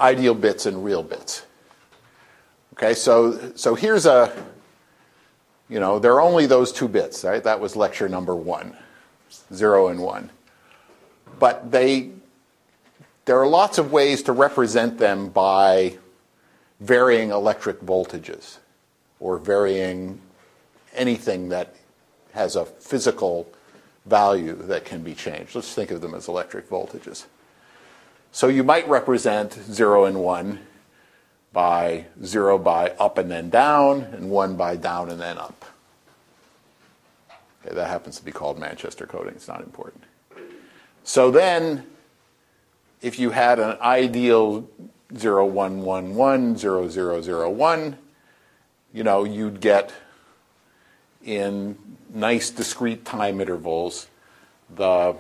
ideal bits and real bits. Okay, so here's a, there are only those two bits, right? That was lecture number 1, 0 and 1. But there are lots of ways to represent them by varying electric voltages or varying anything that has a physical value that can be changed. Let's think of them as electric voltages. So you might represent 0 and 1 by 0 by up and then down, and 1 by down and then up. Okay, that happens to be called Manchester coding. It's not important. So then, if you had an ideal 0, 1, 1, 1, 0, 0, 0, 1, you'd get in nice discrete time intervals the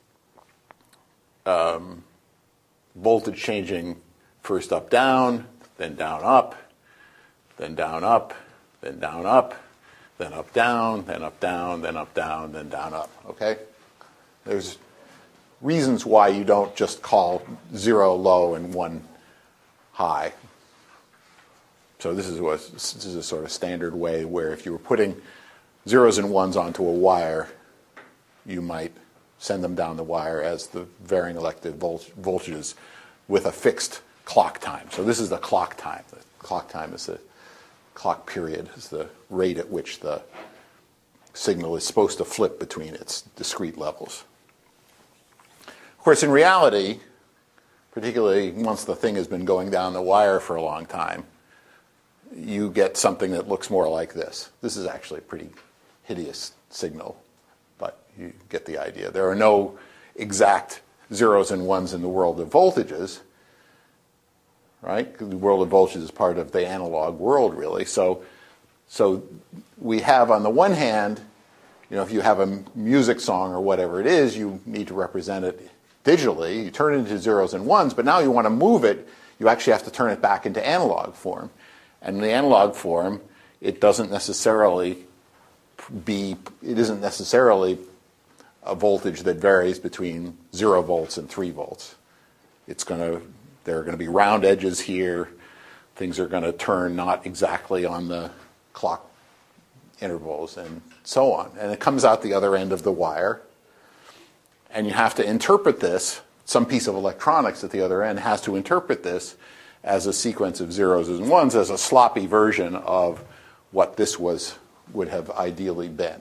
voltage changing first up down, then down up, then down up, then down up, then up down, then up down, then up down, then down up. Okay? There's reasons why you don't just call 0 low and 1 high. So this is a sort of standard way where if you were putting zeros and ones onto a wire, you might send them down the wire as the varying electric voltages with a fixed clock time. So this is the clock time. The clock time is the clock period, is the rate at which the signal is supposed to flip between its discrete levels. Of course, in reality, particularly once the thing has been going down the wire for a long time, you get something that looks more like this. This is actually a pretty hideous signal, but you get the idea. There are no exact zeros and ones in the world of voltages, right? The world of voltages is part of the analog world, really. So we have, on the one hand, if you have a music song or whatever it is, you need to represent it digitally. You turn it into zeros and ones, but now you want to move it, you actually have to turn it back into analog form. And in the analog form, it isn't necessarily a voltage that varies between 0 volts and 3 volts. There are going to be round edges here. Things are going to turn not exactly on the clock intervals and so on. And it comes out the other end of the wire. And you have to interpret this. Some piece of electronics at the other end has to interpret this as a sequence of zeros and ones, as a sloppy version of what this would have ideally been.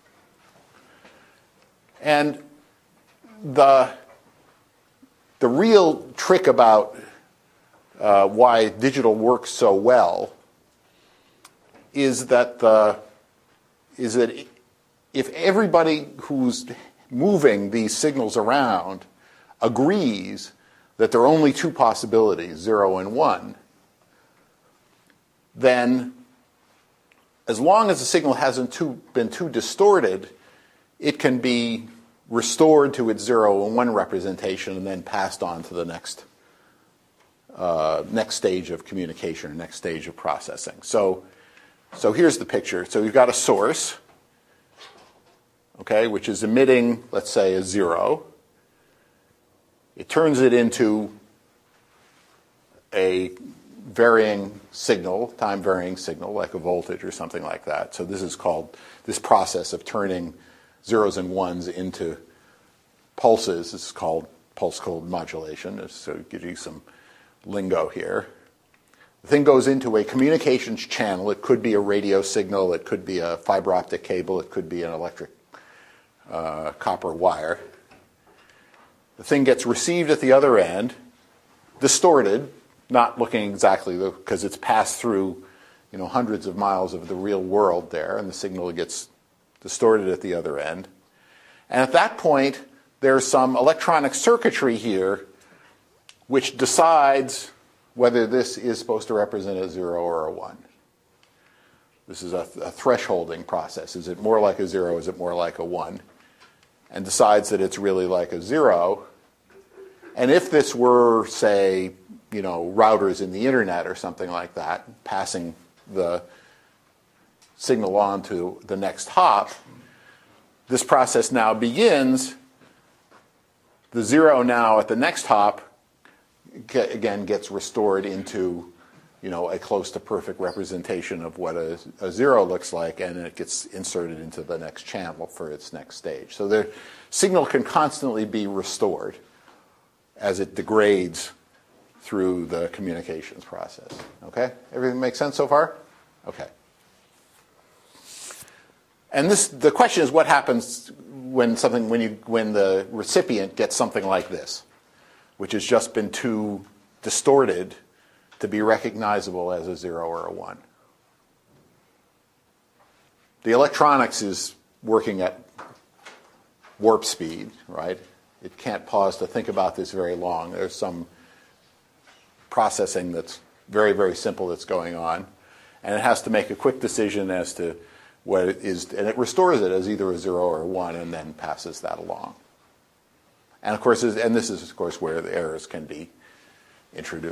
And the real trick about why digital works so well is that if everybody who's moving these signals around agrees that there are only two possibilities, 0 and 1, then as long as the signal hasn't been too distorted, it can be restored to its 0 and 1 representation and then passed on to the next stage of communication or next stage of processing. So here's the picture. So you've got a source, okay, which is emitting, let's say, a 0. It turns it into a varying signal, time-varying signal, like a voltage or something like that. So this process of turning zeros and ones into pulses is called pulse code modulation. So it gives you some lingo here. The thing goes into a communications channel. It could be a radio signal. It could be a fiber optic cable. It could be an electric copper wire. The thing gets received at the other end, distorted, not looking exactly, because it's passed through hundreds of miles of the real world there, and the signal gets distorted at the other end. And at that point, there's some electronic circuitry here which decides whether this is supposed to represent a 0 or a 1. This is a thresholding process. Is it more like a 0? Is it more like a 1? And decides that it's really like a 0. And if this were, say, routers in the internet or something like that, passing the signal on to the next hop, this process now begins. The 0 now at the next hop again gets restored into, a close to perfect representation of what a 0 looks like, and it gets inserted into the next channel for its next stage. So the signal can constantly be restored as it degrades through the communications process. Okay? Everything make sense so far? Okay. And the question is, what happens when the recipient gets something like this, which has just been too distorted to be recognizable as a 0 or a 1? The electronics is working at warp speed, right? It can't pause to think about this very long. There's some processing that's very, very simple that's going on, and it has to make a quick decision as to what it is, and it restores it as either a 0 or a 1, and then passes that along. And of course, this is of course where the errors can be introduced.